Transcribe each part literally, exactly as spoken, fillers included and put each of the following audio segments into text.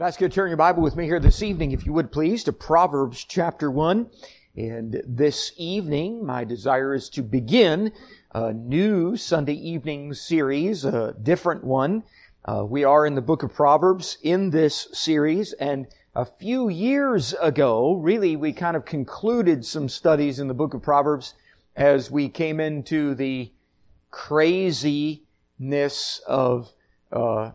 Ask you to turn your Bible with me here this evening, if you would please, to Proverbs chapter one. And this evening, my desire is to begin a new Sunday evening series, a different one. Uh, we are in the book of Proverbs in this series, and a few years ago, really, we kind of concluded some studies in the book of Proverbs as we came into the craziness of uh,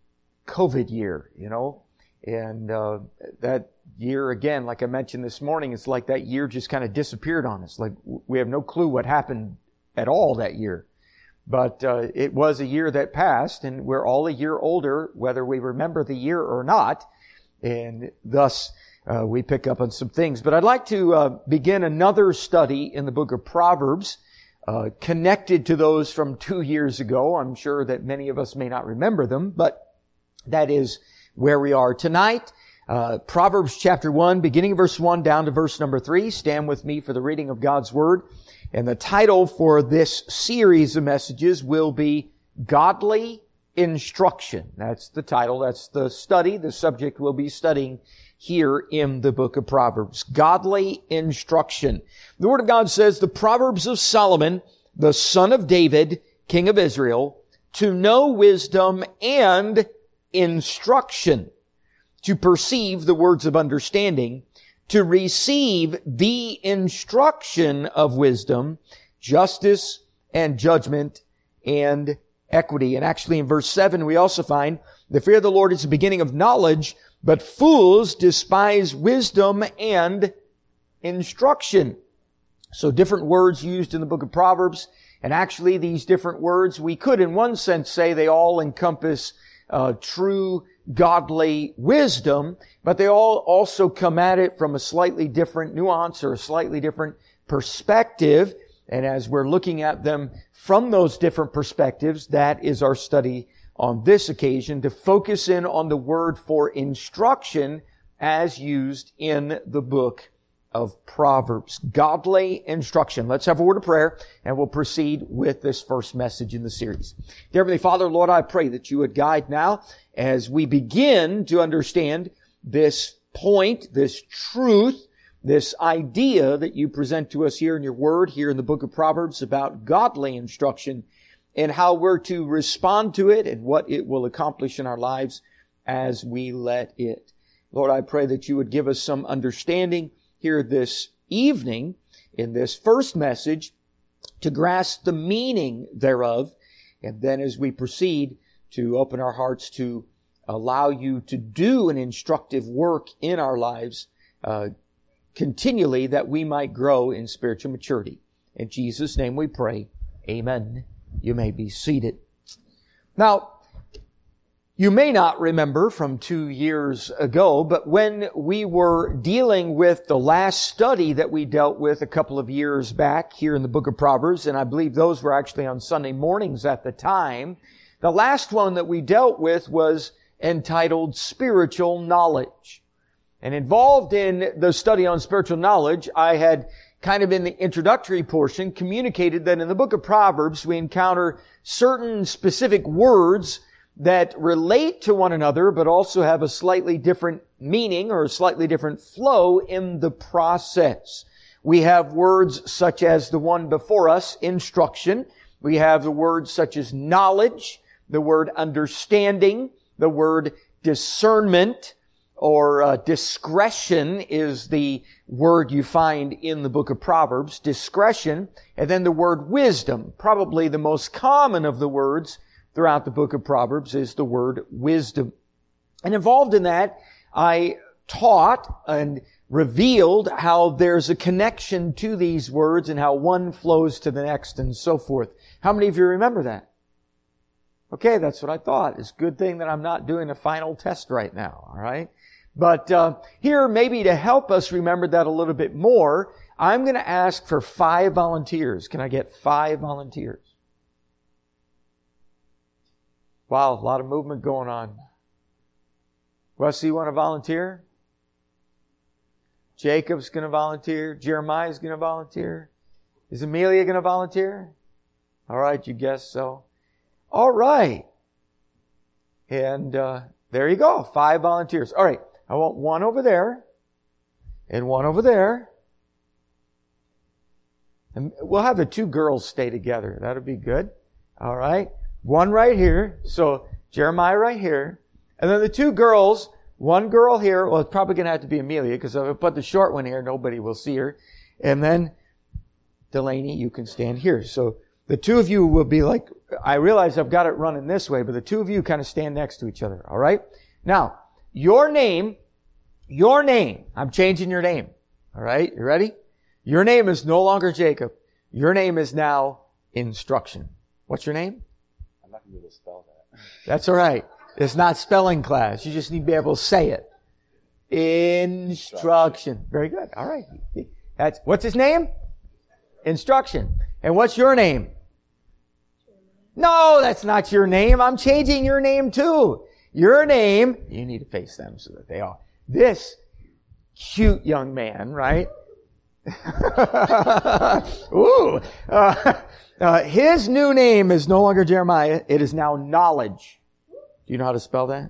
COVID year, you know. And uh, that year, again, like I mentioned this morning, it's like that year just kind of disappeared on us. Like we have no clue what happened at all that year. But uh, it was a year that passed, and we're all a year older, whether we remember the year or not. And thus, uh, we pick up on some things. But I'd like to uh, begin another study in the book of Proverbs, uh, connected to those from two years ago. I'm sure that many of us may not remember them, but that is where we are tonight. Uh, Proverbs chapter one, beginning of verse one down to verse number three. Stand with me for the reading of God's Word. And the title for this series of messages will be Godly Instruction. That's the title. That's the study. The subject we'll be studying here in the book of Proverbs. Godly Instruction. The Word of God says, the Proverbs of Solomon, the son of David, king of Israel, to know wisdom and instruction, to perceive the words of understanding, to receive the instruction of wisdom, justice and judgment and equity. And actually in verse seven we also find, the fear of the Lord is the beginning of knowledge, but fools despise wisdom and instruction. So different words used in the book of Proverbs, and actually these different words, we could in one sense say they all encompass Uh, true godly wisdom, but they all also come at it from a slightly different nuance or a slightly different perspective. And as we're looking at them from those different perspectives, that is our study on this occasion, to focus in on the word for instruction as used in the book of Proverbs. Godly instruction. Let's have a word of prayer, and we'll proceed with this first message in the series. Dear Heavenly Father, Lord, I pray that you would guide now as we begin to understand this point, this truth, this idea that you present to us here in your word, here in the book of Proverbs, about godly instruction and how we're to respond to it and what it will accomplish in our lives as we let it. Lord, I pray that you would give us some understanding here this evening in this first message to grasp the meaning thereof, and then as we proceed to open our hearts to allow you to do an instructive work in our lives uh, continually, that we might grow in spiritual maturity. In Jesus' name we pray. Amen. You may be seated. Now, you may not remember from two years ago, but when we were dealing with the last study that we dealt with a couple of years back here in the book of Proverbs, and I believe those were actually on Sunday mornings at the time, the last one that we dealt with was entitled Spiritual Knowledge. And involved in the study on spiritual knowledge, I had kind of in the introductory portion communicated that in the book of Proverbs we encounter certain specific words that relate to one another, but also have a slightly different meaning or a slightly different flow in the process. We have words such as the one before us, instruction. We have the words such as knowledge, the word understanding, the word discernment, or uh, discretion is the word you find in the book of Proverbs, discretion, and then the word wisdom. Probably the most common of the words throughout the book of Proverbs is the word wisdom. And involved in that, I taught and revealed how there's a connection to these words and how one flows to the next and so forth. How many of you remember that? Okay, that's what I thought. It's a good thing that I'm not doing a final test right now, all right? But uh, here, maybe to help us remember that a little bit more, I'm going to ask for five volunteers. Can I get five volunteers? Wow, a lot of movement going on. Wesley, you want to volunteer? Jacob's going to volunteer. Jeremiah's going to volunteer. Is Amelia going to volunteer? All right, you guess so. All right. And uh, There you go. Five volunteers. All right. I want one over there and one over there. And we'll have the two girls stay together. That'll be good. All right. One right here. So Jeremiah right here. And then the two girls, one girl here. Well, it's probably going to have to be Amelia because if I put the short one here, nobody will see her. And then Delaney, you can stand here. So the two of you will be like, I realize I've got it running this way, but the two of you kind of stand next to each other. All right. Now, your name, your name, I'm changing your name. All right. You ready? Your name is no longer Jacob. Your name is now Instruction. What's your name? I'm not going to be able to spell that. That's all right. It's not spelling class. You just need to be able to say it. Instruction. Very good. All right. That's, what's his name? Instruction. And what's your name? No, that's not your name. I'm changing your name too. Your name, you need to face them so that they are. This cute young man, right? Ooh. Uh, uh, his new name is no longer Jeremiah. It is now Knowledge. Do you know how to spell that?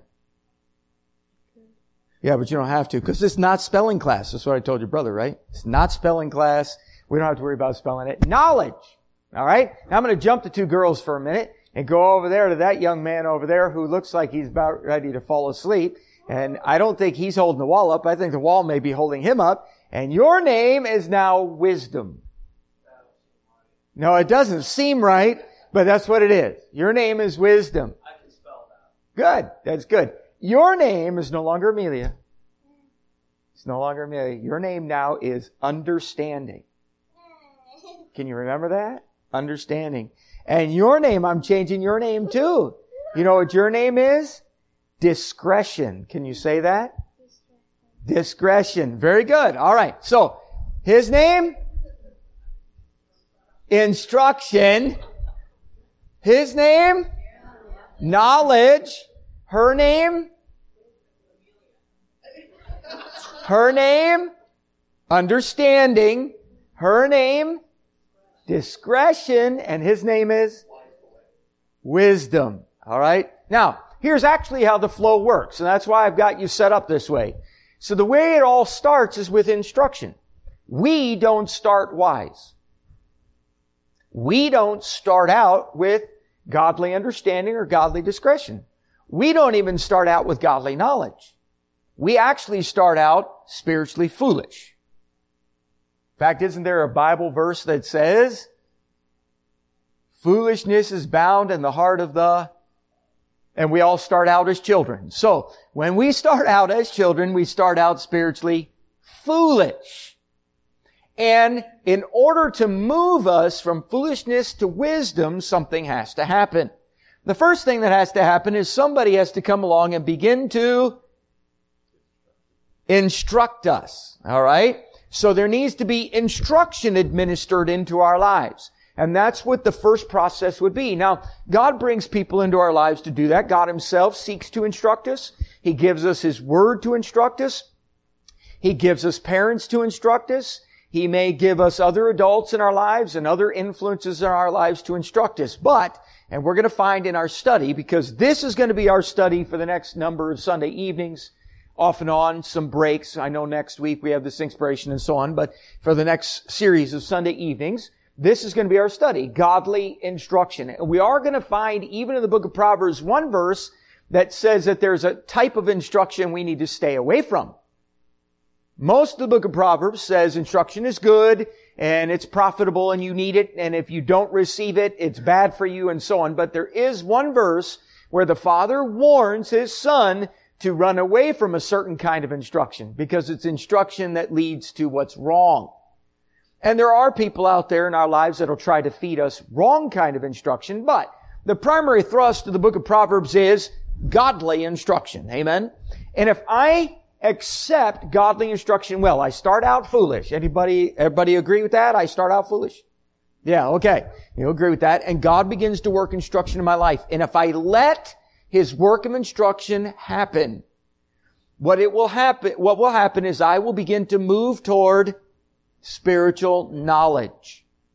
Yeah, but you don't have to because it's not spelling class. That's what I told your brother, right? It's not spelling class. We don't have to worry about spelling it. Knowledge. All right? Now I'm going to jump the two girls for a minute and go over there to that young man over there who looks like he's about ready to fall asleep. And I don't think he's holding the wall up. I think the wall may be holding him up. And your name is now Wisdom. No, it doesn't seem right, but that's what it is. Your name is Wisdom. I can spell that. Good. That's good. Your name is no longer Amelia. It's no longer Amelia. Your name now is Understanding. Can you remember that? Understanding. And your name, I'm changing your name too. You know what your name is? Discretion. Can you say that? Discretion. Very good. All right. So, his name? Instruction. His name? Knowledge. Her name? Her name? Understanding. Her name? Discretion. And his name is? Wisdom. All right. Now, here's actually how the flow works. And that's why I've got you set up this way. So the way it all starts is with instruction. We don't start wise. We don't start out with godly understanding or godly discretion. We don't even start out with godly knowledge. We actually start out spiritually foolish. In fact, isn't there a Bible verse that says, foolishness is bound in the heart of the... And we all start out as children. So, when we start out as children, we start out spiritually foolish. And in order to move us from foolishness to wisdom, something has to happen. The first thing that has to happen is somebody has to come along and begin to instruct us. All right? So there needs to be instruction administered into our lives. And that's what the first process would be. Now, God brings people into our lives to do that. God Himself seeks to instruct us. He gives us His Word to instruct us. He gives us parents to instruct us. He may give us other adults in our lives and other influences in our lives to instruct us. But, and we're going to find in our study, because this is going to be our study for the next number of Sunday evenings, off and on, some breaks. I know next week we have this inspiration and so on, but for the next series of Sunday evenings, this is going to be our study, godly instruction. And we are going to find, even in the book of Proverbs, one verse that says that there's a type of instruction we need to stay away from. Most of the book of Proverbs says instruction is good and it's profitable and you need it, and if you don't receive it, it's bad for you and so on. But there is one verse where the father warns his son to run away from a certain kind of instruction because it's instruction that leads to what's wrong. And there are people out there in our lives that will try to feed us wrong kind of instruction, but the primary thrust of the book of Proverbs is godly instruction. Amen? And if I accept godly instruction, well, I start out foolish. Anybody, everybody agree with that? I start out foolish? Yeah, okay. You agree with that. And God begins to work instruction in my life. And if I let His work of instruction happen, what it will happen, what will happen is I will begin to move toward spiritual knowledge.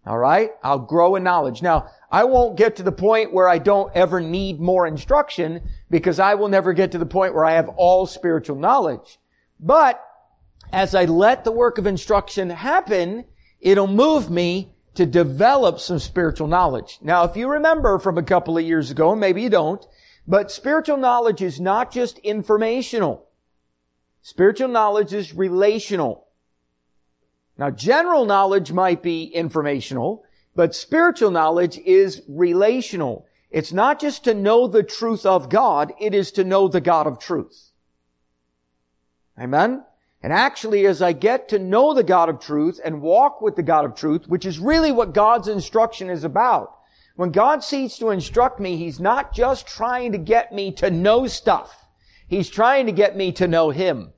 All right? I'll grow in knowledge. Now, I won't get to the point where I don't ever need more instruction because I will never get to the point where I have all spiritual knowledge. But as I let the work of instruction happen, it'll move me to develop some spiritual knowledge. Now, if you remember from a couple of years ago, and maybe you don't, but spiritual knowledge is not just informational. Spiritual knowledge is relational. Now, general knowledge might be informational, but spiritual knowledge is relational. It's not just to know the truth of God, it is to know the God of truth. Amen? And actually, as I get to know the God of truth and walk with the God of truth, which is really what God's instruction is about. When God seeks to instruct me, He's not just trying to get me to know stuff. He's trying to get me to know Him.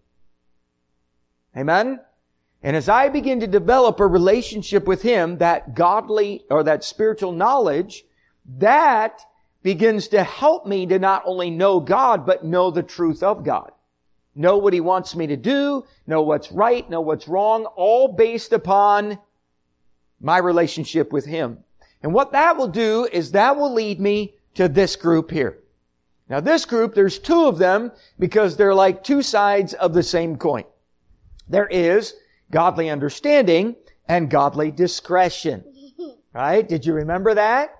Amen? And as I begin to develop a relationship with Him, that godly or that spiritual knowledge, that begins to help me to not only know God, but know the truth of God. Know what He wants me to do, know what's right, know what's wrong, all based upon my relationship with Him. And what that will do is that will lead me to this group here. Now this group, there's two of them because they're like two sides of the same coin. There is godly understanding and godly discretion. Right? Did you remember that?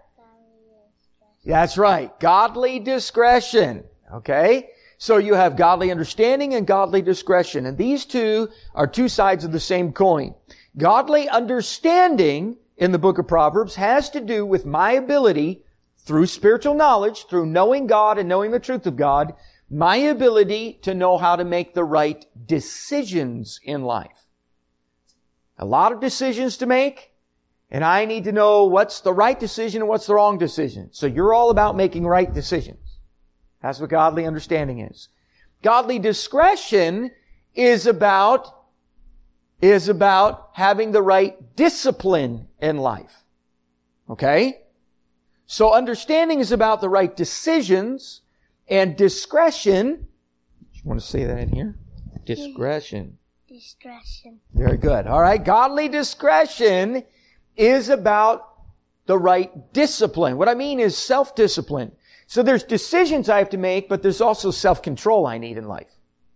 That's right. Godly discretion. Okay? So you have godly understanding and godly discretion. And these two are two sides of the same coin. Godly understanding in the book of Proverbs has to do with my ability, through spiritual knowledge, through knowing God and knowing the truth of God, my ability to know how to make the right decisions in life. A lot of decisions to make, and I need to know what's the right decision and what's the wrong decision. So you're all about making right decisions. That's what godly understanding is. Godly discretion is about, is about having the right discipline in life. Okay? So understanding is about the right decisions, and discretion, you want to say that in here? Discretion. Discretion. Very good. All right. Godly discretion is about the right discipline. What I mean is self-discipline. So there's decisions I have to make, but there's also self-control I need in life.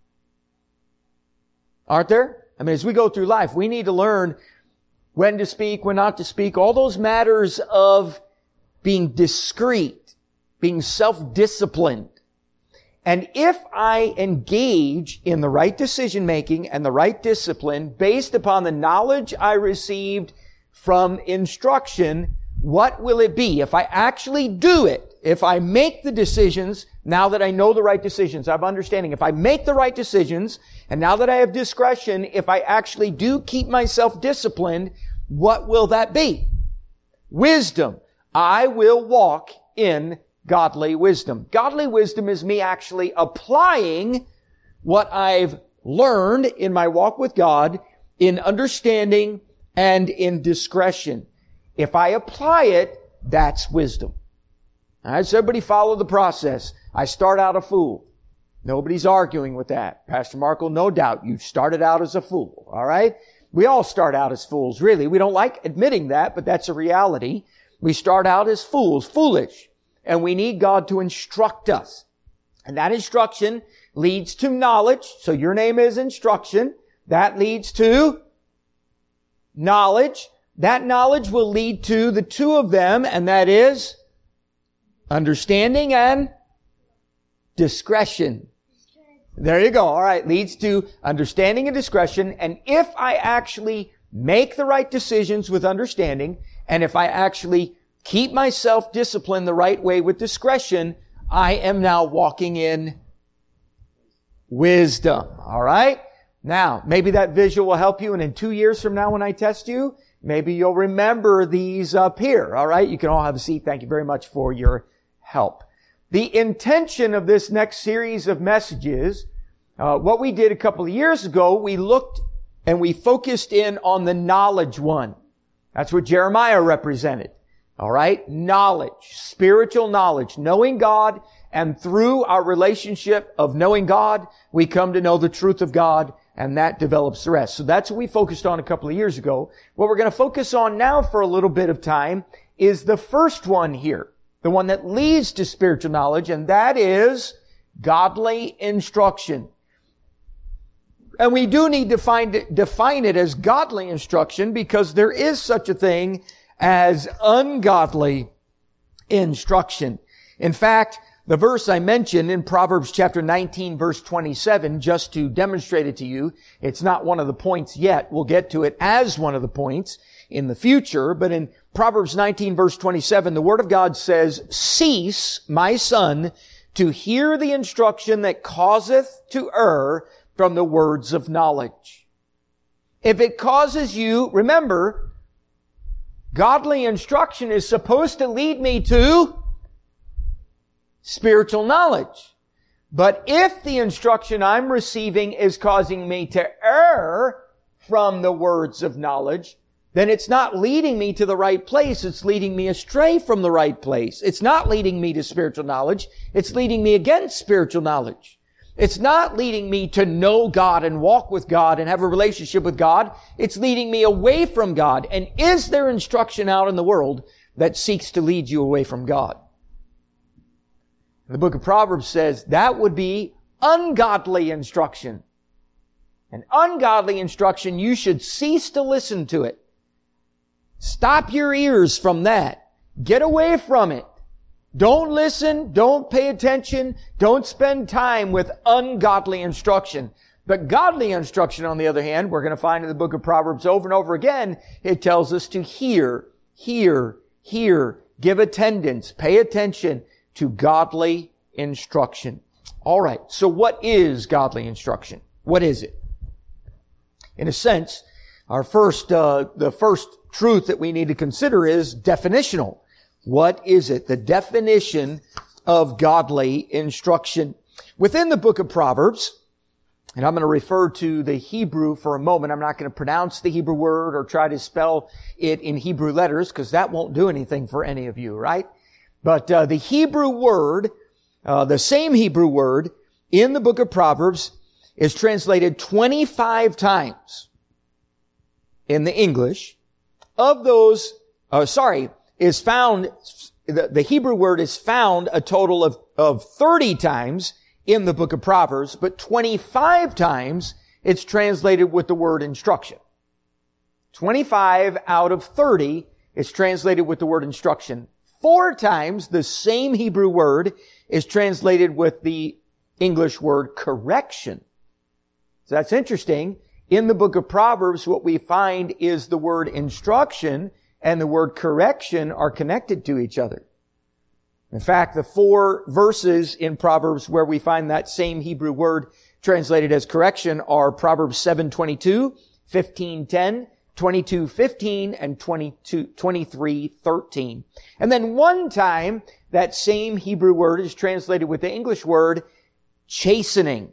Aren't there? I mean, as we go through life, we need to learn when to speak, when not to speak, all those matters of being discreet, being self-disciplined. And if I engage in the right decision-making and the right discipline based upon the knowledge I received from instruction, what will it be? If I actually do it, if I make the decisions, now that I know the right decisions, I have understanding. If I make the right decisions, and now that I have discretion, if I actually do keep myself disciplined, what will that be? Wisdom. I will walk in godly wisdom. Godly wisdom is me actually applying what I've learned in my walk with God in understanding and in discretion. If I apply it, that's wisdom. All right, so everybody follow the process. I start out a fool. Nobody's arguing with that. Pastor Markle, no doubt, you started out as a fool. All right? We all start out as fools, really. We don't like admitting that, but that's a reality. We start out as fools, foolish. And we need God to instruct us. And that instruction leads to knowledge. So your name is instruction. That leads to knowledge. That knowledge will lead to the two of them, and that is understanding and discretion. There you go. All right. Leads to understanding and discretion. And if I actually make the right decisions with understanding, and if I actually keep myself disciplined the right way with discretion, I am now walking in wisdom. All right? Now, maybe that visual will help you, and in two years from now when I test you, maybe you'll remember these up here. All right? You can all have a seat. Thank you very much for your help. The intention of this next series of messages, uh, what we did a couple of years ago, we looked and we focused in on the knowledge one. That's what Jeremiah represented. All right? Knowledge, spiritual knowledge, knowing God And through our relationship of knowing God, we come to know the truth of God, and that develops the rest. So that's what we focused on a couple of years ago. What we're going to focus on now for a little bit of time is the first one here, the one that leads to spiritual knowledge, and that is godly instruction. And we do need to find it, define it as godly instruction, because there is such a thing as ungodly instruction. In fact, the verse I mentioned in Proverbs chapter nineteen, verse twenty-seven, just to demonstrate it to you, it's not one of the points yet. We'll get to it as one of the points in the future. But in Proverbs nineteen, verse twenty-seven, the Word of God says, "Cease, my son, to hear the instruction that causeth to err from the words of knowledge." If it causes you, remember, godly instruction is supposed to lead me to spiritual knowledge. But if the instruction I'm receiving is causing me to err from the words of knowledge, then it's not leading me to the right place. It's leading me astray from the right place. It's not leading me to spiritual knowledge. It's leading me against spiritual knowledge. It's not leading me to know God and walk with God and have a relationship with God. It's leading me away from God. And is there instruction out in the world that seeks to lead you away from God? The book of Proverbs says that would be ungodly instruction. And ungodly instruction, you should cease to listen to it. Stop your ears from that. Get away from it. Don't listen. Don't pay attention. Don't spend time with ungodly instruction. But godly instruction, on the other hand, we're going to find in the book of Proverbs over and over again, it tells us to hear, hear, hear, give attendance, pay attention to godly instruction. All right. So what is godly instruction? What is it? In a sense, our first, uh, the first truth that we need to consider is definitional. What is it? The definition of godly instruction. Within the book of Proverbs, and I'm going to refer to the Hebrew for a moment. I'm not going to pronounce the Hebrew word or try to spell it in Hebrew letters, because that won't do anything for any of you, right? But uh, the Hebrew word, uh, the same Hebrew word in the book of Proverbs is translated twenty-five times in the English. Of those, uh, sorry, is found, the, the Hebrew word is found a total of, of thirty times in the book of Proverbs, but twenty-five times it's translated with the word instruction. twenty-five out of thirty is translated with the word instruction. Four times the same Hebrew word is translated with the English word correction. So that's interesting. In the book of Proverbs, what we find is the word instruction and the word correction are connected to each other. In fact, the four verses in Proverbs where we find that same Hebrew word translated as correction are Proverbs seven twenty-two, fifteen ten, twenty-two fifteen, and twenty-two, twenty-three thirteen. And then one time, that same Hebrew word is translated with the English word chastening.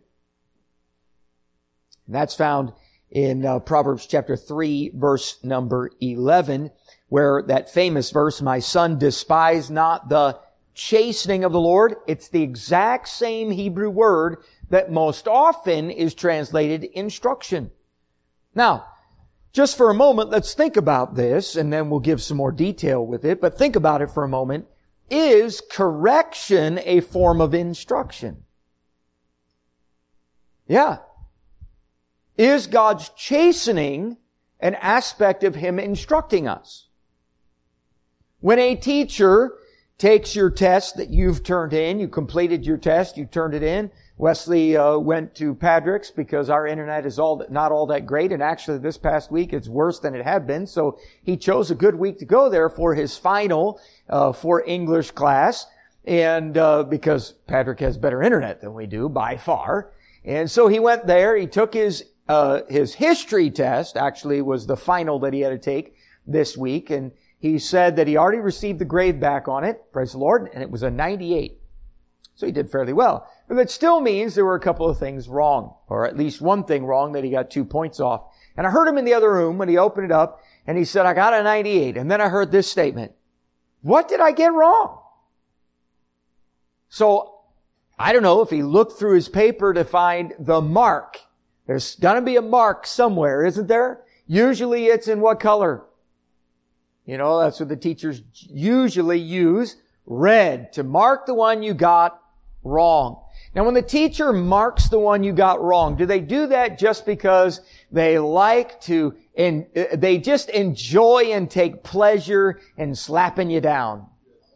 And that's found in uh, Proverbs chapter three, verse number eleven, where that famous verse, "My son, despise not the chastening of the Lord." It's the exact same Hebrew word that most often is translated instruction. Now, just for a moment, let's think about this, and then we'll give some more detail with it, but think about it for a moment. Is correction a form of instruction? Yeah. Is God's chastening an aspect of Him instructing us? When a teacher takes your test that you've turned in, you completed your test, you turned it in. Wesley uh, went to Patrick's because our internet is all that, not all that great, and actually this past week it's worse than it had been. So he chose a good week to go there for his final uh, for English class, and uh, because Patrick has better internet than we do by far, and so he went there. He took his uh, his history test. Actually, was the final that he had to take this week, and he said that he already received the grade back on it, praise the Lord, and it was a ninety-eight. So he did fairly well. But that still means there were a couple of things wrong, or at least one thing wrong that he got two points off. And I heard him in the other room when he opened it up, and he said, "I got a ninety-eight. And then I heard this statement, "What did I get wrong?" So I don't know if he looked through his paper to find the mark. There's going to be a mark somewhere, isn't there? Usually it's in what color? You know, that's what the teachers usually use, red, to mark the one you got wrong. Now, when the teacher marks the one you got wrong, do they do that just because they like to, and they just enjoy and take pleasure in slapping you down?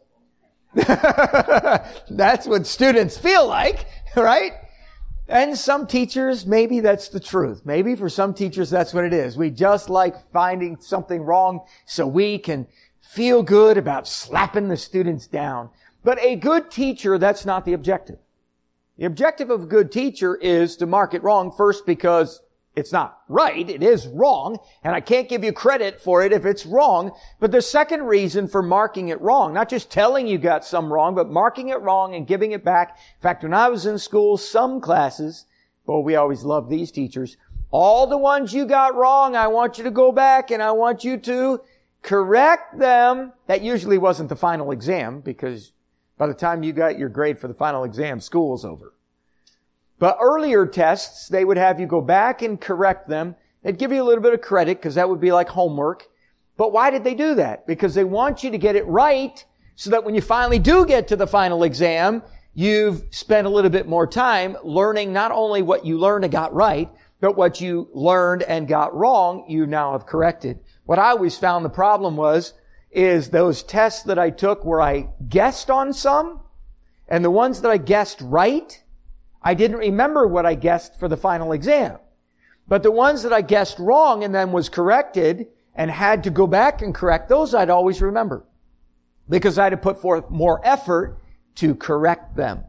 That's what students feel like, right? And some teachers, maybe that's the truth. Maybe for some teachers, that's what it is. We just like finding something wrong so we can feel good about slapping the students down. But a good teacher, that's not the objective. The objective of a good teacher is to mark it wrong first because it's not right. It is wrong. And I can't give you credit for it if it's wrong. But the second reason for marking it wrong, not just telling you got some wrong, but marking it wrong and giving it back. In fact, when I was in school, some classes, well, we always loved these teachers, all the ones you got wrong, I want you to go back and I want you to correct them. That usually wasn't the final exam because by the time you got your grade for the final exam, school's over. But earlier tests, they would have you go back and correct them. They'd give you a little bit of credit because that would be like homework. But why did they do that? Because they want you to get it right so that when you finally do get to the final exam, you've spent a little bit more time learning not only what you learned and got right, but what you learned and got wrong, you now have corrected. What I always found the problem was, is those tests that I took where I guessed on some, and the ones that I guessed right, I didn't remember what I guessed for the final exam. But the ones that I guessed wrong and then was corrected and had to go back and correct, those I'd always remember. Because I had to put forth more effort to correct them.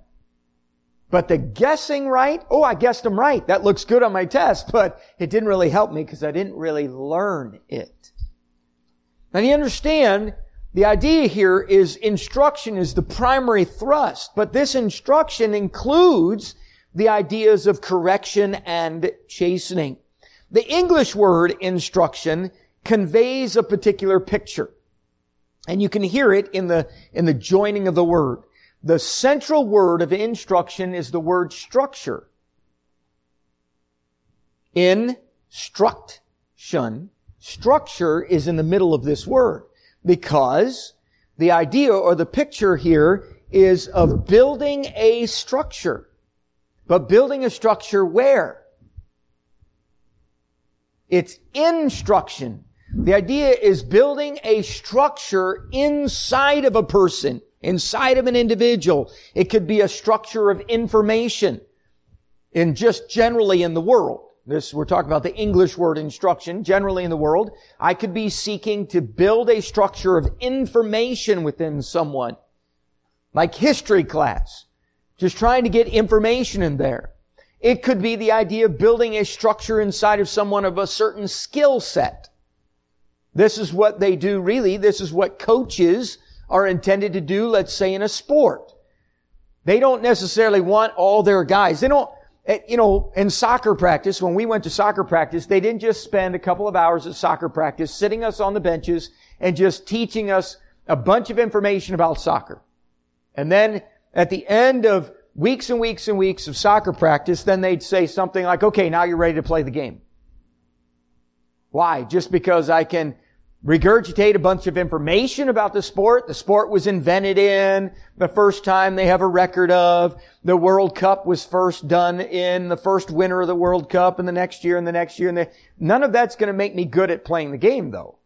But the guessing right, oh, I guessed them right. That looks good on my test, but it didn't really help me because I didn't really learn it. Now you understand, the idea here is instruction is the primary thrust, but this instruction includes the ideas of correction and chastening. The English word instruction conveys a particular picture, and you can hear it in the, in the joining of the word. The central word of instruction is the word structure. Instruction. Structure is in the middle of this word because the idea or the picture here is of building a structure. But building a structure where? It's instruction. The idea is building a structure inside of a person, inside of an individual. It could be a structure of information in just generally in the world. This, we're talking about the English word instruction, generally in the world. I could be seeking to build a structure of information within someone. Like history class. Just trying to get information in there. It could be the idea of building a structure inside of someone of a certain skill set. This is what they do really. This is what coaches are intended to do, let's say in a sport. They don't necessarily want all their guys. They don't, you know, in soccer practice, when we went to soccer practice, they didn't just spend a couple of hours at soccer practice sitting us on the benches and just teaching us a bunch of information about soccer. And then at the end of weeks and weeks and weeks of soccer practice, then they'd say something like, okay, now you're ready to play the game. Why? Just because I can regurgitate a bunch of information about the sport. The sport was invented in the first time they have a record of. The World Cup was first done in the first winner of the World Cup and the next year and the next year. And the, none of that's going to make me good at playing the game, though.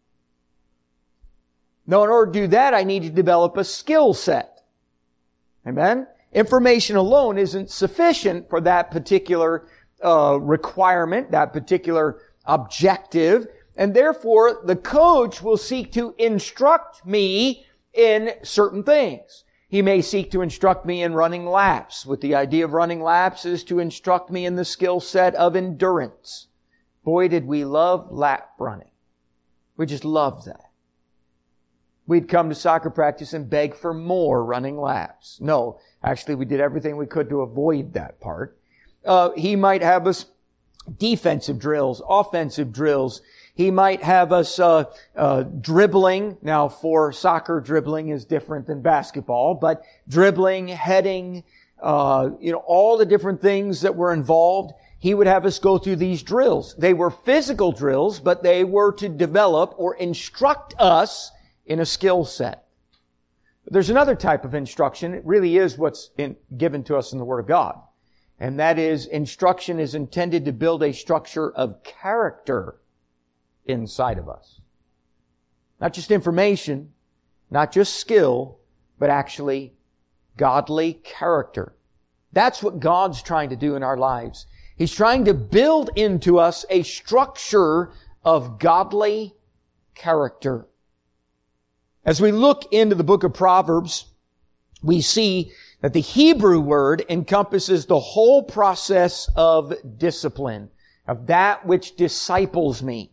No, in order to do that, I need to develop a skill set. Amen? Information alone isn't sufficient for that particular uh, requirement, that particular objective. And therefore, the coach will seek to instruct me in certain things. He may seek to instruct me in running laps, with the idea of running laps is to instruct me in the skill set of endurance. Boy, did we love lap running. We just loved that. We'd come to soccer practice and beg for more running laps. No, actually, we did everything we could to avoid that part. Uh, he might have us defensive drills, offensive drills. He might have us uh, uh dribbling. Now, for soccer, dribbling is different than basketball, but dribbling, heading, uh, you know, all the different things that were involved. He would have us go through these drills. They were physical drills, but they were to develop or instruct us in a skill set. There's another type of instruction. It really is what's in, given to us in the Word of God. And that is, instruction is intended to build a structure of character inside of us. Not just information, not just skill, but actually godly character. That's what God's trying to do in our lives. He's trying to build into us a structure of godly character. As we look into the book of Proverbs, we see that the Hebrew word encompasses the whole process of discipline, of that which disciples me,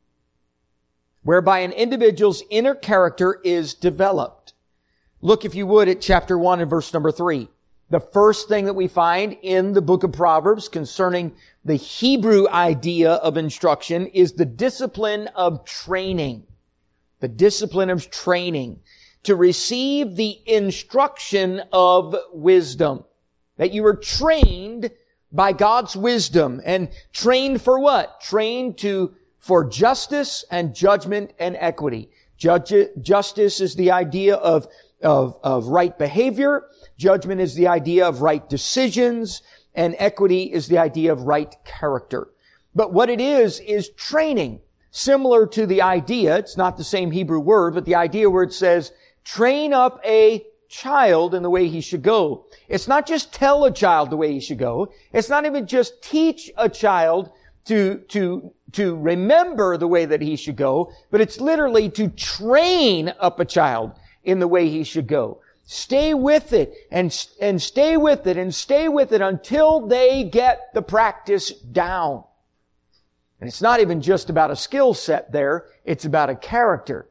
whereby an individual's inner character is developed. Look, if you would, at chapter one and verse number three. The first thing that we find in the book of Proverbs concerning the Hebrew idea of instruction is the discipline of training. The discipline of training. To receive the instruction of wisdom. That you were trained by God's wisdom. And trained for what? Trained to, for justice and judgment and equity. Judge, justice is the idea of, of, of right behavior. Judgment is the idea of right decisions, and equity is the idea of right character. But what it is, is training. Similar to the idea, it's not the same Hebrew word, but the idea where it says, train up a child in the way he should go. It's not just tell a child the way he should go. It's not even just teach a child to, to, to remember the way that he should go, but it's literally to train up a child in the way he should go. Stay with it and, and stay with it and stay with it until they get the practice down. And it's not even just about a skill set there. It's about a character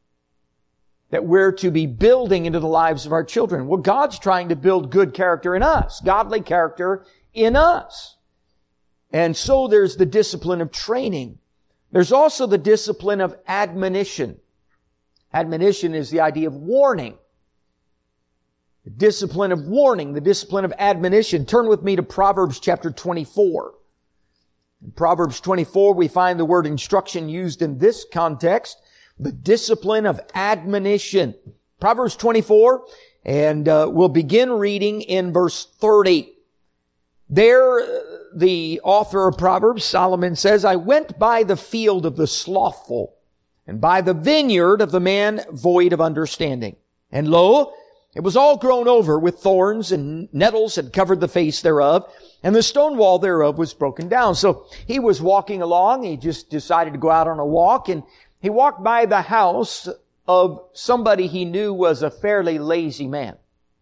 that we're to be building into the lives of our children. Well, God's trying to build good character in us, godly character in us. And so there's the discipline of training. There's also the discipline of admonition. Admonition is the idea of warning. The discipline of warning, the discipline of admonition. Turn with me to Proverbs chapter twenty-four. In Proverbs twenty-four, we find the word instruction used in this context, the discipline of admonition. Proverbs twenty-four, and uh, we'll begin reading in verse thirty. There, the author of Proverbs, Solomon, says, I went by the field of the slothful, and by the vineyard of the man void of understanding. And lo, it was all grown over with thorns, and nettles had covered the face thereof, and the stone wall thereof was broken down. So he was walking along. He just decided to go out on a walk, and he walked by the house of somebody he knew was a fairly lazy man.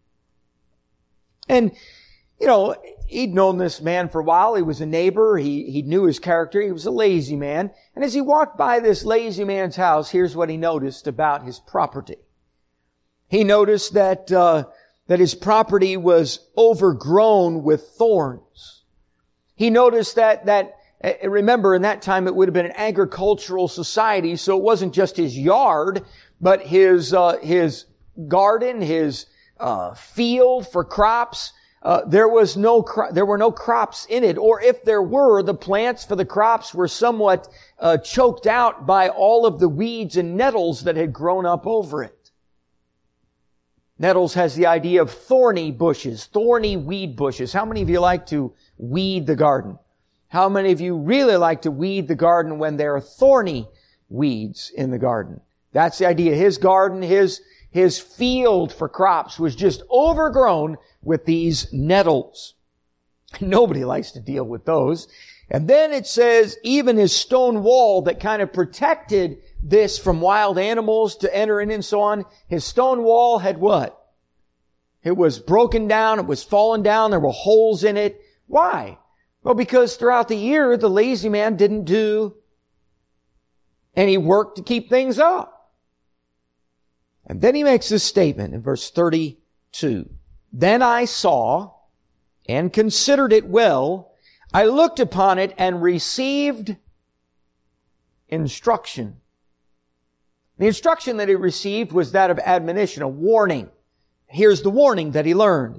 And, you know, he'd known this man for a while. He was a neighbor. He, he knew his character. He was a lazy man. And as he walked by this lazy man's house, here's what he noticed about his property. He noticed that, uh, that his property was overgrown with thorns. He noticed that, that, uh, remember in that time it would have been an agricultural society, so it wasn't just his yard, but his, uh, his garden, his, uh, field for crops. Uh, there was no, cro- there were no crops in it, or if there were, the plants for the crops were somewhat, uh, choked out by all of the weeds and nettles that had grown up over it. Nettles has the idea of thorny bushes, thorny weed bushes. How many of you like to weed the garden? How many of you really like to weed the garden when there are thorny weeds in the garden? That's the idea. His garden, his, his field for crops was just overgrown with these nettles. Nobody likes to deal with those. And then it says even his stone wall that kind of protected this from wild animals to enter in and so on. His stone wall had what? It was broken down. It was fallen down. There were holes in it. Why? Well, because throughout the year, the lazy man didn't do any work to keep things up. And then he makes this statement in verse thirty-two. Then I saw and considered it well. I looked upon it and received instruction. The instruction that he received was that of admonition, a warning. Here's the warning that he learned.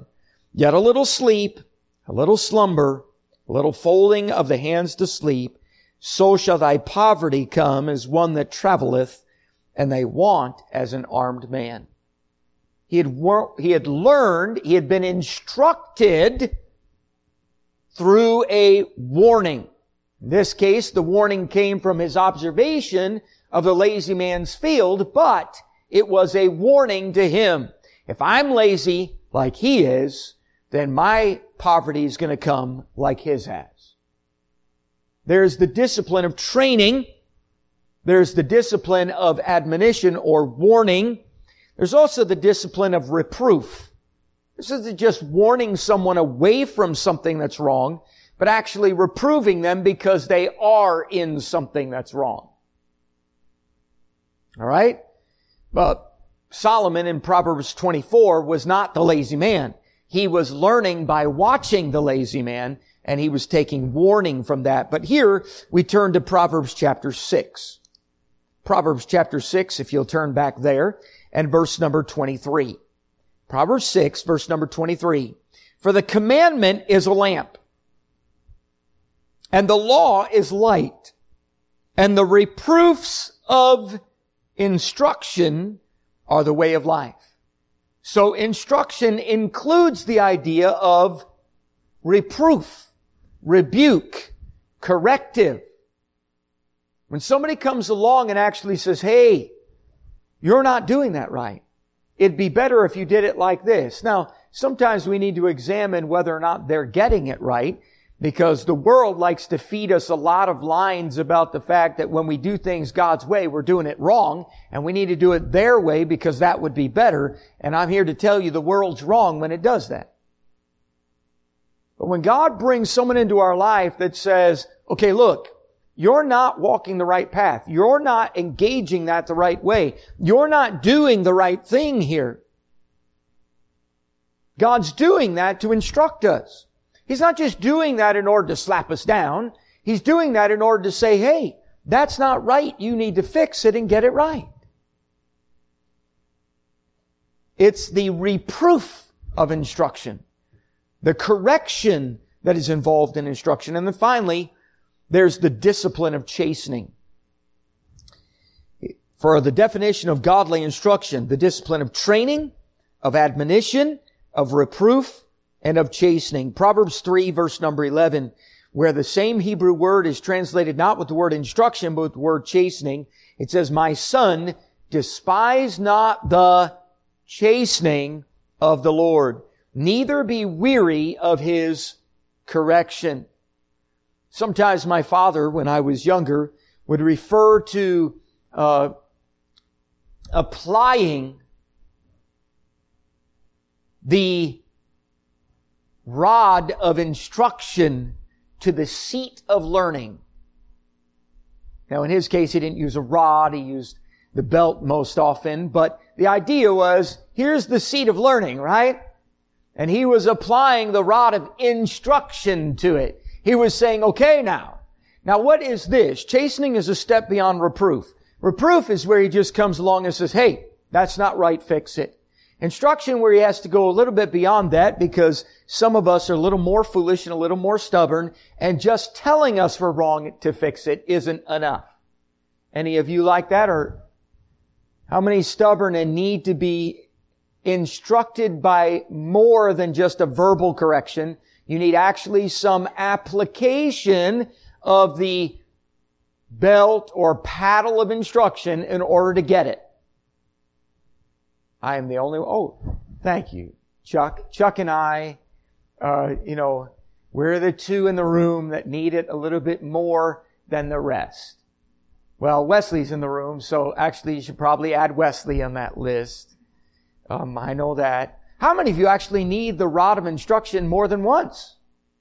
Yet a little sleep, a little slumber, a little folding of the hands to sleep, so shall thy poverty come as one that traveleth, and thy want as an armed man. He had, wor- he had learned, he had been instructed through a warning. In this case, the warning came from his observation of the lazy man's field, but it was a warning to him. If I'm lazy like he is, then my poverty is going to come like his has. There's the discipline of training. There's the discipline of admonition or warning. There's also the discipline of reproof. This isn't just warning someone away from something that's wrong, but actually reproving them because they are in something that's wrong. All right? But Solomon in Proverbs twenty-four was not the lazy man. He was learning by watching the lazy man, and he was taking warning from that. But here we turn to Proverbs chapter six. Proverbs chapter six, if you'll turn back there, and verse number twenty-three. Proverbs six, verse number twenty-three. For the commandment is a lamp, and the law is light, and the reproofs of instruction are the way of life. So instruction includes the idea of reproof, rebuke, corrective. When somebody comes along and actually says, hey, you're not doing that right. It'd be better if you did it like this. Now, sometimes we need to examine whether or not they're getting it right, because the world likes to feed us a lot of lines about the fact that when we do things God's way, we're doing it wrong, and we need to do it their way because that would be better. And I'm here to tell you the world's wrong when it does that. But when God brings someone into our life that says, okay, look, you're not walking the right path. You're not engaging that the right way. You're not doing the right thing here. God's doing that to instruct us. He's not just doing that in order to slap us down. He's doing that in order to say, hey, that's not right. You need to fix it and get it right. It's the reproof of instruction, the correction that is involved in instruction. And then finally, there's the discipline of chastening. For the definition of godly instruction, the discipline of training, of admonition, of reproof, and of chastening. Proverbs three, verse number eleven, where the same Hebrew word is translated not with the word instruction, but with the word chastening. It says, my son, despise not the chastening of the Lord, neither be weary of His correction. Sometimes my father, when I was younger, would refer to uh, applying the rod of instruction to the seat of learning. Now, in his case, he didn't use a rod. He used the belt most often. But the idea was, here's the seat of learning, right? And he was applying the rod of instruction to it. He was saying, okay, now. Now, what is this? Chastening is a step beyond reproof. Reproof is where he just comes along and says, hey, that's not right, fix it. Instruction where he has to go a little bit beyond that, because some of us are a little more foolish and a little more stubborn, and just telling us we're wrong to fix it isn't enough. Any of you like that? Or how many stubborn and need to be instructed by more than just a verbal correction? You need actually some application of the belt or paddle of instruction in order to get it. I am the only one. Oh, thank you, Chuck. Chuck and I, uh, you know, we're the two in the room that need it a little bit more than the rest. Well, Wesley's in the room, so actually you should probably add Wesley on that list. Um, I know that. How many of you actually need the rod of instruction more than once?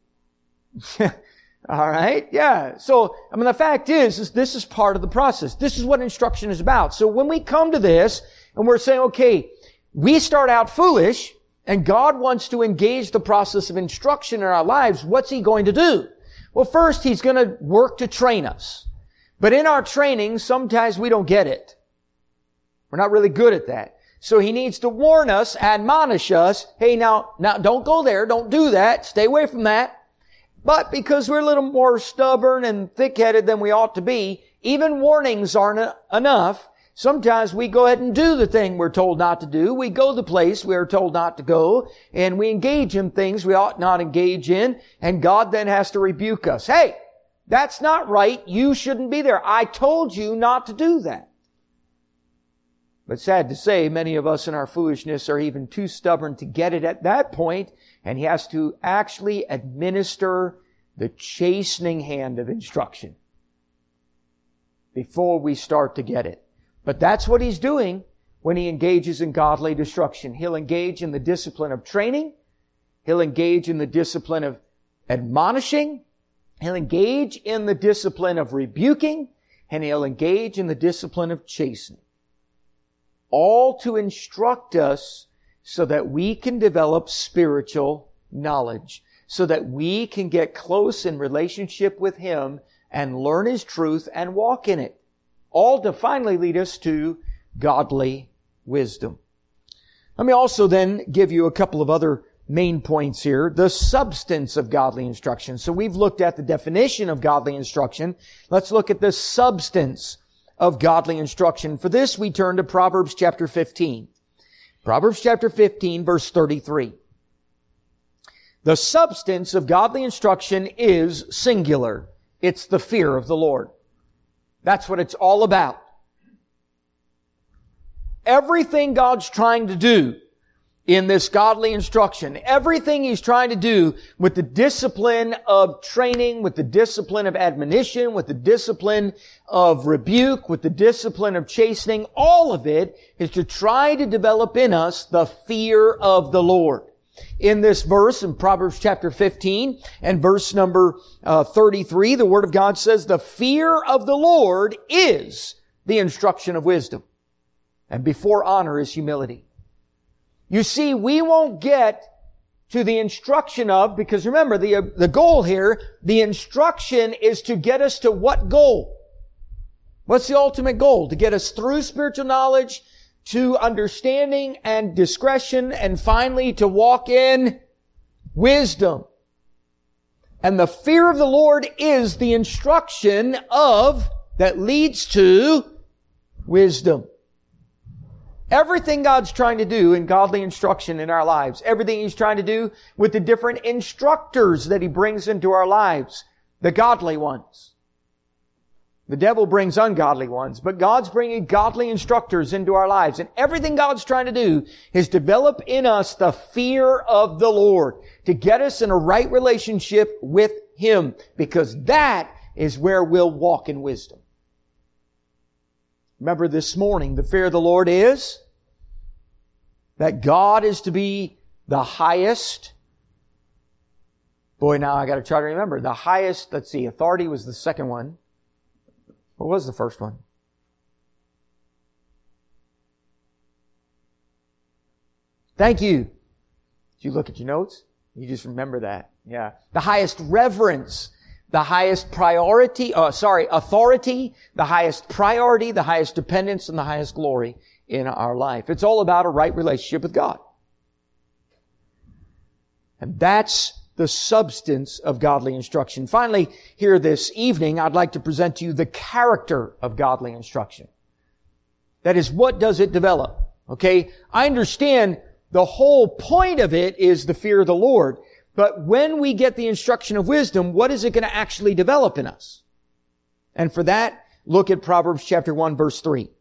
All right. Yeah. So, I mean, the fact is, is this is part of the process. This is what instruction is about. So when we come to this and we're saying, okay, we start out foolish and God wants to engage the process of instruction in our lives, what's He going to do? Well, first, He's going to work to train us. But in our training, sometimes we don't get it. We're not really good at that. So He needs to warn us, admonish us, hey, now, now don't go there, don't do that, stay away from that. But because we're a little more stubborn and thick-headed than we ought to be, even warnings aren't enough. Sometimes we go ahead and do the thing we're told not to do. We go the place we are told not to go, and we engage in things we ought not engage in, and God then has to rebuke us. Hey, that's not right. You shouldn't be there. I told you not to do that. But sad to say, many of us in our foolishness are even too stubborn to get it at that point, and He has to actually administer the chastening hand of instruction before we start to get it. But that's what He's doing when He engages in godly destruction. He'll engage in the discipline of training. He'll engage in the discipline of admonishing. He'll engage in the discipline of rebuking. And He'll engage in the discipline of chastening. All to instruct us so that we can develop spiritual knowledge, so that we can get close in relationship with Him and learn His truth and walk in it. All to finally lead us to godly wisdom. Let me also then give you a couple of other main points here. The substance of godly instruction. So we've looked at the definition of godly instruction. Let's look at the substance of godly instruction. For this, we turn to Proverbs chapter fifteen. Proverbs chapter fifteen, verse thirty-three. The substance of godly instruction is singular. It's the fear of the Lord. That's what it's all about. Everything God's trying to do in this godly instruction, everything He's trying to do with the discipline of training, with the discipline of admonition, with the discipline of rebuke, with the discipline of chastening, all of it is to try to develop in us the fear of the Lord. In this verse, in Proverbs chapter fifteen and verse number uh, thirty-three, the Word of God says, the fear of the Lord is the instruction of wisdom, and before honor is humility. You see, we won't get to the instruction of, because remember, the, uh, the goal here, the instruction is to get us to what goal? What's the ultimate goal? To get us through spiritual knowledge, to understanding and discretion, and finally to walk in wisdom. And the fear of the Lord is the instruction of, that leads to wisdom. Everything God's trying to do in godly instruction in our lives, everything He's trying to do with the different instructors that He brings into our lives, the godly ones. The devil brings ungodly ones, but God's bringing godly instructors into our lives. And everything God's trying to do is develop in us the fear of the Lord to get us in a right relationship with Him, because that is where we'll walk in wisdom. Remember this morning, the fear of the Lord is that God is to be the highest. Boy, now I got to try to remember. The highest, let's see, authority was the second one. What was the first one? Thank you. Did you look at your notes? You just remember that. Yeah. The highest reverence, the highest priority, uh, sorry, authority, the highest priority, the highest dependence, and the highest glory in our life. It's all about a right relationship with God. And that's the substance of godly instruction. Finally, here this evening, I'd like to present to you the character of godly instruction. That is, what does it develop? Okay, I understand the whole point of it is the fear of the Lord. But when we get the instruction of wisdom, what is it going to actually develop in us? And for that, look at Proverbs chapter one, verse three.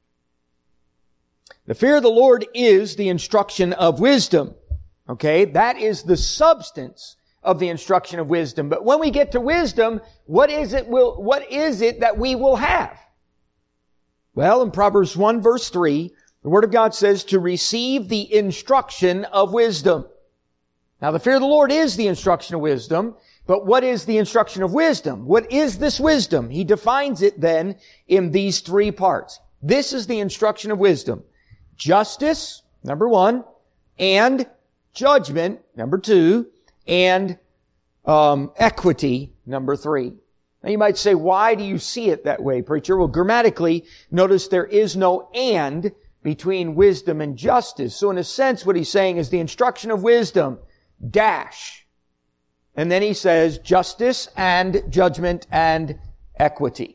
The fear of the Lord is the instruction of wisdom. Okay, that is the substance of the instruction of wisdom. But when we get to wisdom, what is it will, what is it that we will have? Well, in Proverbs one verse three, the Word of God says to receive the instruction of wisdom. Now, the fear of the Lord is the instruction of wisdom, but what is the instruction of wisdom? What is this wisdom? He defines it then in these three parts. This is the instruction of wisdom. Justice, number one, and judgment, number two, and um, equity, number three. Now you might say, why do you see it that way, preacher? Well, grammatically, notice there is no and between wisdom and justice. So in a sense, what he's saying is the instruction of wisdom, dash. And then he says justice and judgment and equity.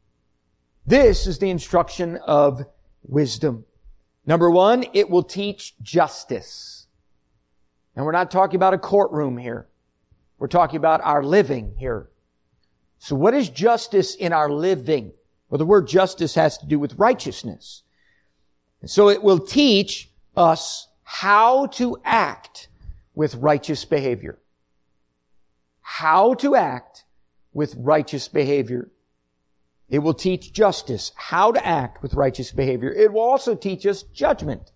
This is the instruction of wisdom. Number one, it will teach justice. And we're not talking about a courtroom here. We're talking about our living here. So what is justice in our living? Well, the word justice has to do with righteousness. And so it will teach us how to act with righteous behavior. How to act with righteous behavior. It will teach justice, how to act with righteous behavior. It will also teach us judgment.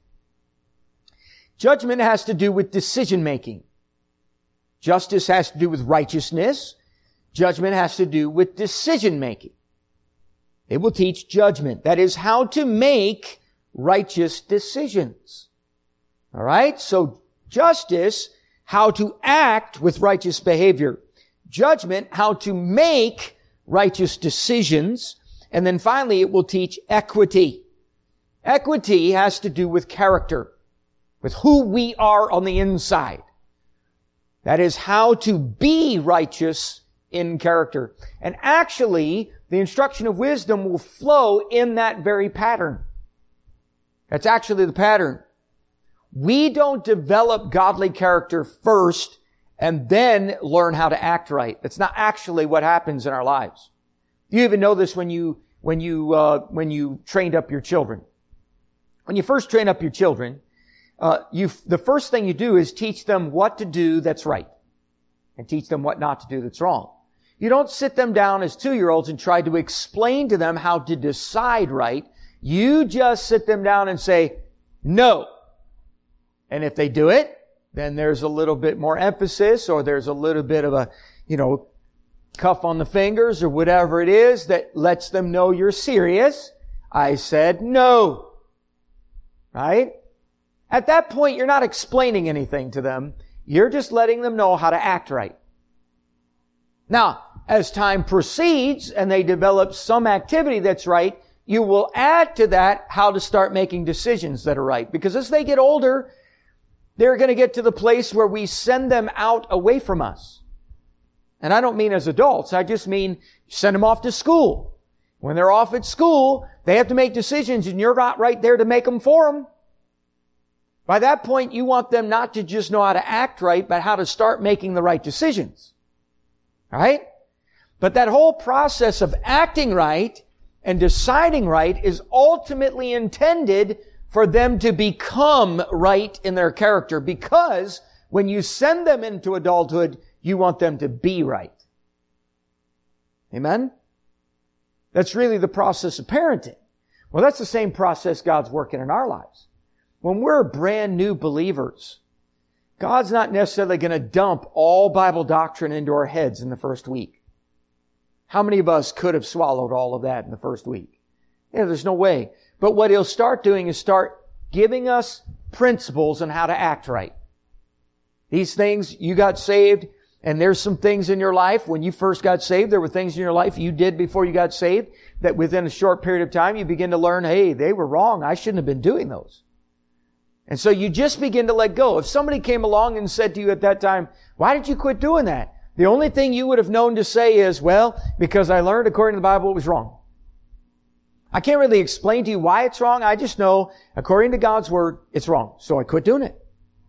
Judgment has to do with decision making. Justice has to do with righteousness. Judgment has to do with decision making. It will teach judgment. That is, how to make righteous decisions. All right? So justice, how to act with righteous behavior. Judgment, how to make righteous decisions. And then finally, it will teach equity. Equity has to do with character, with who we are on the inside. That is, how to be righteous in character. And actually, the instruction of wisdom will flow in that very pattern. That's actually the pattern. We don't develop godly character first and then learn how to act right. That's not actually what happens in our lives. You even know this when you, when you, uh, when you trained up your children. When you first train up your children, uh, you, the first thing you do is teach them what to do that's right and teach them what not to do that's wrong. You don't sit them down as two-year-olds and try to explain to them how to decide right. You just sit them down and say, no. And if they do it, then there's a little bit more emphasis, or there's a little bit of a, you know, cuff on the fingers or whatever it is that lets them know you're serious. I said no. Right? At that point, you're not explaining anything to them. You're just letting them know how to act right. Now, as time proceeds and they develop some activity that's right, you will add to that how to start making decisions that are right. Because as they get older, they're going to get to the place where we send them out away from us. And I don't mean as adults. I just mean send them off to school. When they're off at school, they have to make decisions and you're not right there to make them for them. By that point, you want them not to just know how to act right, but how to start making the right decisions. All right? But that whole process of acting right and deciding right is ultimately intended for them to become right in their character, because when you send them into adulthood, you want them to be right. Amen? That's really the process of parenting. Well, that's the same process God's working in our lives. When we're brand new believers, God's not necessarily going to dump all Bible doctrine into our heads in the first week. How many of us could have swallowed all of that in the first week? Yeah, there's no way. But what He'll start doing is start giving us principles on how to act right. These things, you got saved, and there's some things in your life. When you first got saved, there were things in your life you did before you got saved that within a short period of time you begin to learn, hey, they were wrong. I shouldn't have been doing those. And so you just begin to let go. If somebody came along and said to you at that time, why did you quit doing that? The only thing you would have known to say is, well, because I learned according to the Bible it was wrong. I can't really explain to you why it's wrong. I just know, according to God's Word, it's wrong. So I quit doing it.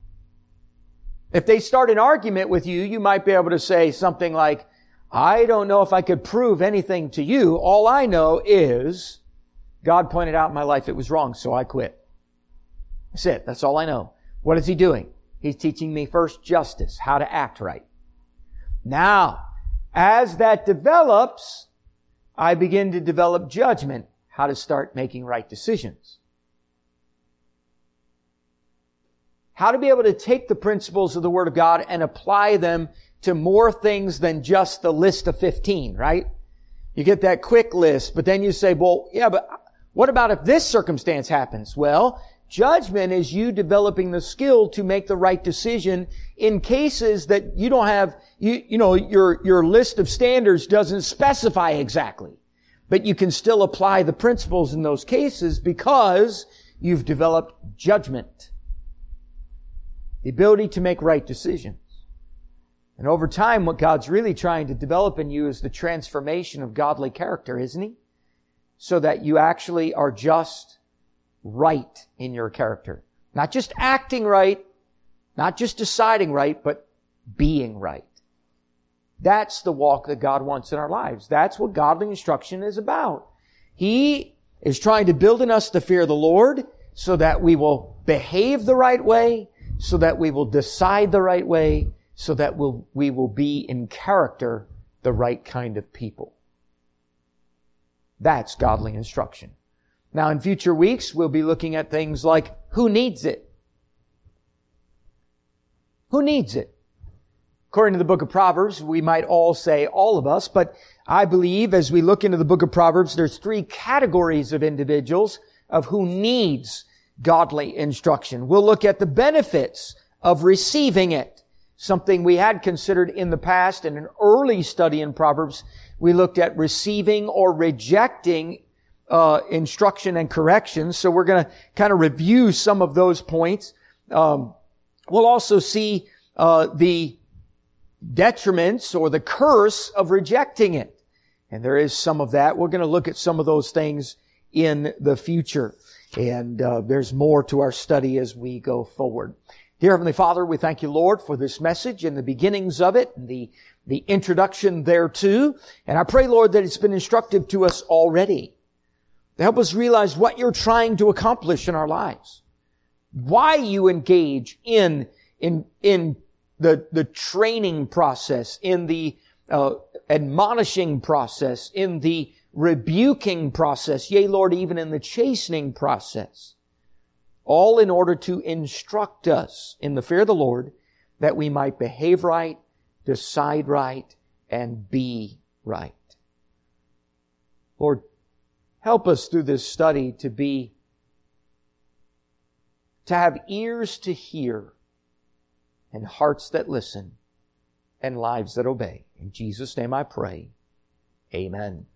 If they start an argument with you, you might be able to say something like, I don't know if I could prove anything to you. All I know is God pointed out in my life it was wrong, so I quit. That's it. That's all I know. What is He doing? He's teaching me first justice, how to act right. Now, as that develops, I begin to develop judgment, how to start making right decisions. How to be able to take the principles of the Word of God and apply them to more things than just the list of fifteen, right? You get that quick list, but then you say, well, yeah, but what about if this circumstance happens? Well, judgment is you developing the skill to make the right decision in cases that you don't have, you, you know, your, your list of standards doesn't specify exactly. But you can still apply the principles in those cases because you've developed judgment, the ability to make right decisions. And over time, what God's really trying to develop in you is the transformation of godly character, isn't He? So that you actually are just right in your character. Not just acting right, not just deciding right, but being right. That's the walk that God wants in our lives. That's what godly instruction is about. He is trying to build in us the fear of the Lord so that we will behave the right way, so that we will decide the right way, so that we'll, we will be in character the right kind of people. That's godly instruction. Now, in future weeks, we'll be looking at things like, who needs it? Who needs it? According to the book of Proverbs, we might all say all of us, but I believe as we look into the book of Proverbs, there's three categories of individuals of who needs godly instruction. We'll look at the benefits of receiving it, something we had considered in the past in an early study in Proverbs. We looked at receiving or rejecting uh, instruction and correction. So we're going to kind of review some of those points. Um, we'll also see uh, the detriments or the curse of rejecting it. And there is some of that. We're going to look at some of those things in the future. And uh, there's more to our study as we go forward. Dear Heavenly Father, we thank you, Lord, for this message and the beginnings of it and the, the introduction thereto. And I pray, Lord, that it's been instructive to us already to help us realize what you're trying to accomplish in our lives, why you engage in, in, in the, the training process, in the uh, admonishing process, in the rebuking process, yea, Lord, even in the chastening process. All in order to instruct us in the fear of the Lord that we might behave right, decide right, and be right. Lord, help us through this study to be, to have ears to hear and hearts that listen and lives that obey. In Jesus' name I pray. Amen.